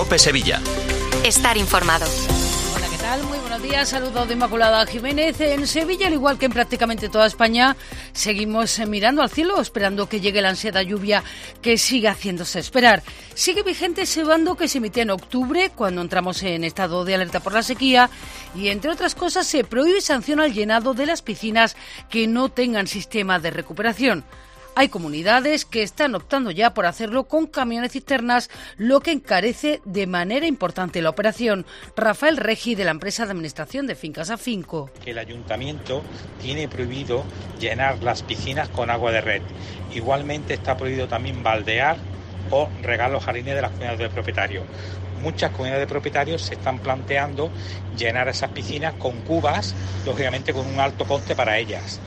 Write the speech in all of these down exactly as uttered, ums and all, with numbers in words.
COPE Sevilla. Estar informado. Hola, ¿qué tal? Muy buenos días. Saludos de Inmaculada Jiménez. En Sevilla, al igual que en prácticamente toda España, seguimos mirando al cielo, esperando que llegue la ansiada lluvia que sigue haciéndose esperar. Sigue vigente ese bando que se emitía en octubre, cuando entramos en estado de alerta por la sequía, y entre otras cosas se prohíbe y sanciona el llenado de las piscinas que no tengan sistema de recuperación. Hay comunidades que están optando ya por hacerlo con camiones cisternas, lo que encarece de manera importante la operación. Rafael Regi, de la empresa de administración de Fincas Afinco. El ayuntamiento tiene prohibido llenar las piscinas con agua de red. Igualmente está prohibido también baldear o regar los jardines de las comunidades de propietarios. Muchas comunidades de propietarios se están planteando llenar esas piscinas con cubas, lógicamente con un alto coste para ellas.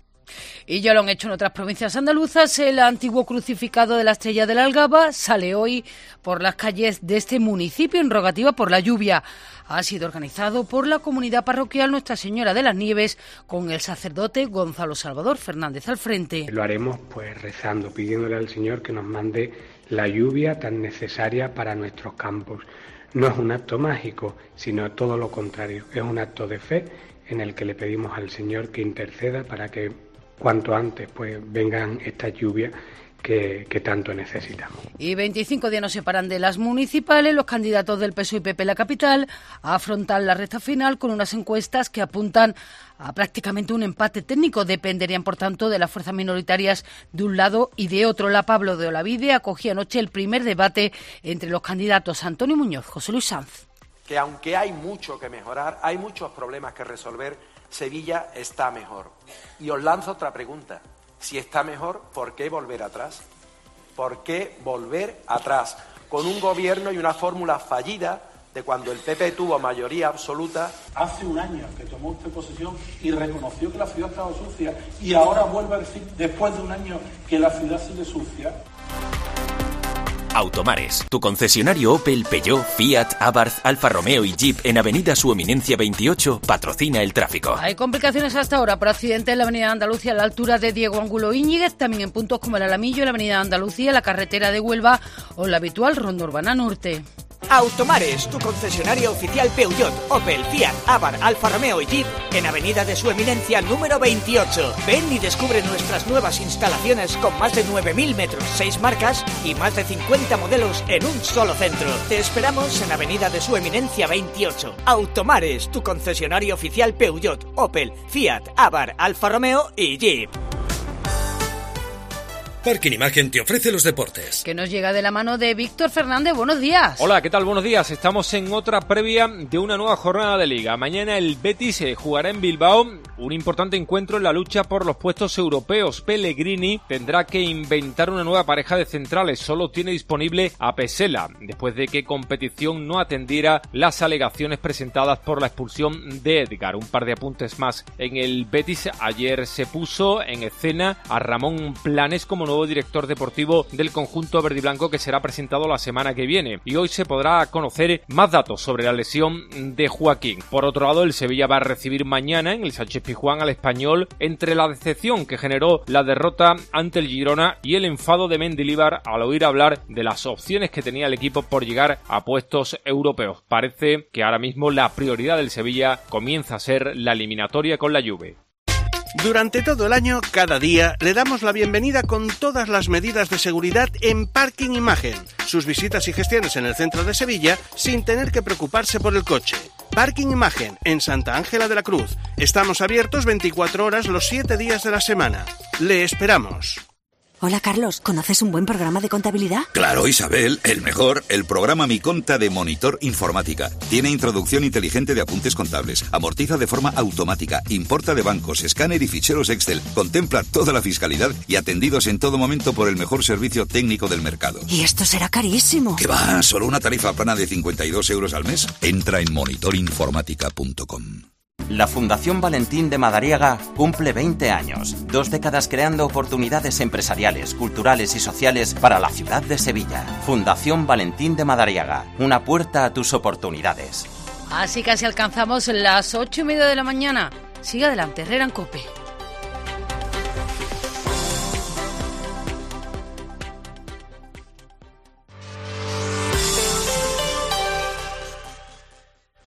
Y ya lo han hecho en otras provincias andaluzas. El antiguo crucificado de la Estrella de la Algaba sale hoy por las calles de este municipio en rogativa por la lluvia. Ha sido organizado por la comunidad parroquial Nuestra Señora de las Nieves, con el sacerdote Gonzalo Salvador Fernández al frente. Lo haremos pues rezando, pidiéndole al Señor que nos mande la lluvia tan necesaria para nuestros campos. No es un acto mágico, sino todo lo contrario. Es un acto de fe en el que le pedimos al Señor que interceda para que cuanto antes pues vengan estas lluvias que, que tanto necesitamos. Y veinticinco días nos separan de las municipales. Los candidatos del P S O E y P P en la capital afrontan la recta final con unas encuestas que apuntan a prácticamente un empate técnico. Dependerían, por tanto, de las fuerzas minoritarias de un lado y de otro. La Pablo de Olavide acogía anoche el primer debate entre los candidatos Antonio Muñoz, José Luis Sanz. Que aunque hay mucho que mejorar, hay muchos problemas que resolver, Sevilla está mejor. Y os lanzo otra pregunta. Si está mejor, ¿por qué volver atrás? ¿Por qué volver atrás? Con un gobierno y una fórmula fallida de cuando el P P tuvo mayoría absoluta. Hace un año que tomó usted posesión y reconoció que la ciudad estaba sucia, y ahora vuelve a decir, después de un año, que la ciudad sigue sucia. Automares, tu concesionario Opel, Peugeot, Fiat, Abarth, Alfa Romeo y Jeep en Avenida Su Eminencia veintiocho patrocina el tráfico. Hay complicaciones hasta ahora por accidente en la Avenida Andalucía a la altura de Diego Ángulo Íñiguez, también en puntos como el Alamillo, la Avenida Andalucía, la carretera de Huelva o la habitual Ronda Urbana Norte. Automares, tu concesionario oficial Peugeot, Opel, Fiat, Abarth, Alfa Romeo y Jeep en Avenida de Su Eminencia número veintiocho. Ven y descubre nuestras nuevas instalaciones con más de nueve mil metros, seis marcas y más de cincuenta modelos en un solo centro. Te esperamos en Avenida de Su Eminencia veintiocho. Automares, tu concesionario oficial Peugeot, Opel, Fiat, Abarth, Alfa Romeo y Jeep. Parking Imagen te ofrece los deportes. Que nos llega de la mano de Víctor Fernández. Buenos días. Hola, ¿qué tal? Buenos días. Estamos en otra previa de una nueva jornada de Liga. Mañana el Betis jugará en Bilbao un importante encuentro en la lucha por los puestos europeos. Pellegrini tendrá que inventar una nueva pareja de centrales. Solo tiene disponible a Pesela, después de que Competición no atendiera las alegaciones presentadas por la expulsión de Edgar. Un par de apuntes más. En el Betis ayer se puso en escena a Ramón Planes como nuevo director deportivo del conjunto verdiblanco, que será presentado la semana que viene, y hoy se podrá conocer más datos sobre la lesión de Joaquín. Por otro lado, el Sevilla va a recibir mañana en el Sánchez-Pizjuán al Español, entre la decepción que generó la derrota ante el Girona y el enfado de Mendilibar al oír hablar de las opciones que tenía el equipo por llegar a puestos europeos. Parece que ahora mismo la prioridad del Sevilla comienza a ser la eliminatoria con la Juve. Durante todo el año, cada día, le damos la bienvenida con todas las medidas de seguridad en Parking Imagen. Sus visitas y gestiones en el centro de Sevilla sin tener que preocuparse por el coche. Parking Imagen, en Santa Ángela de la Cruz. Estamos abiertos veinticuatro horas los siete días de la semana. Le esperamos. Hola, Carlos, ¿conoces un buen programa de contabilidad? Claro, Isabel, el mejor, el programa Mi Conta de Monitor Informática. Tiene introducción inteligente de apuntes contables, amortiza de forma automática, importa de bancos, escáner y ficheros Excel, contempla toda la fiscalidad y atendidos en todo momento por el mejor servicio técnico del mercado. ¿Y esto será carísimo? ¿Qué va? ¿Solo una tarifa plana de cincuenta y dos euros al mes? Entra en monitor informática punto com. La Fundación Valentín de Madariaga cumple veinte años, dos décadas creando oportunidades empresariales, culturales y sociales para la ciudad de Sevilla. Fundación Valentín de Madariaga, una puerta a tus oportunidades. Así casi alcanzamos las ocho y media de la mañana. Siga adelante, Herrera en COPE.